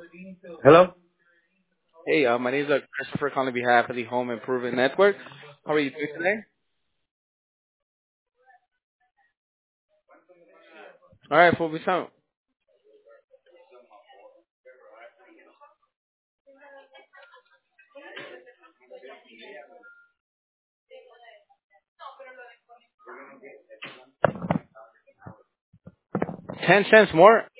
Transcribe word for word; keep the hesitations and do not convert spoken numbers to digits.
Hello? Hey, uh, my name is uh, Christopher calling on behalf of the Home Improvement Network. How are you doing today? All right, full sound. Ten cents more?